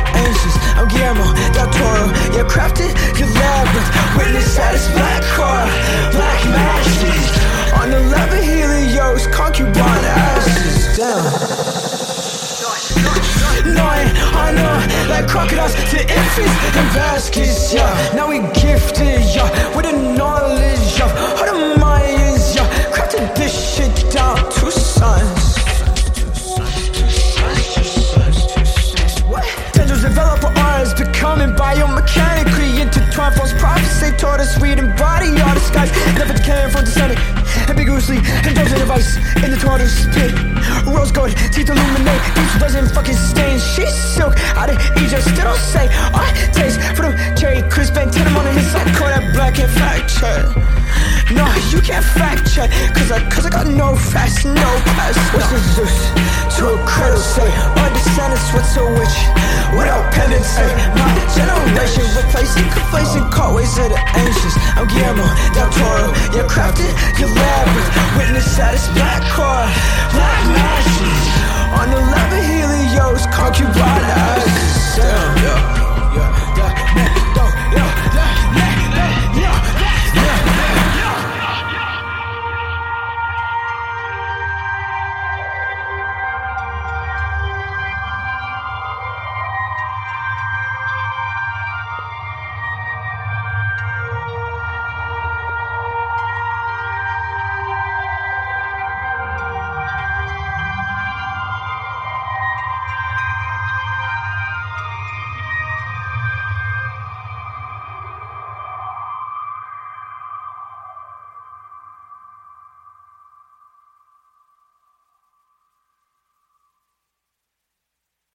ancients. I'm Guillermo del Toro. Yeah, crafted your labyrinth. Witness at its black core, black magic. On the level Helios, concubine ashes. Damn. Gnawing on like crocodiles to infants and baskets, yeah. Now we gifted, yeah, with the knowledge of all the Mayans, yeah. Crafted this shit down to sons. What? Tendrils develop our arms, becoming biomechanically intertwined. False prophets, they taught us we embody all the skies. Never decaying from descending ambiguously, indulgent advice in the tortoise pit. Rose gold, teeth illuminate, each doesn't fucking stain. She's silk out of Egypt, still don't say I taste for them cherry crisp and tell them on the inside. Call that black and fact check. No, you can't fact check, cause I got no facts, no past. What's a Zeus to a cradle say? Our descendants, what's a witch without pendency? My generation replacing complacent caught ways of the ancients. I'm Guillermo del Toro. You're crafted, your labyrinth. Witness at its black core, black magic. On the level Helios, concubine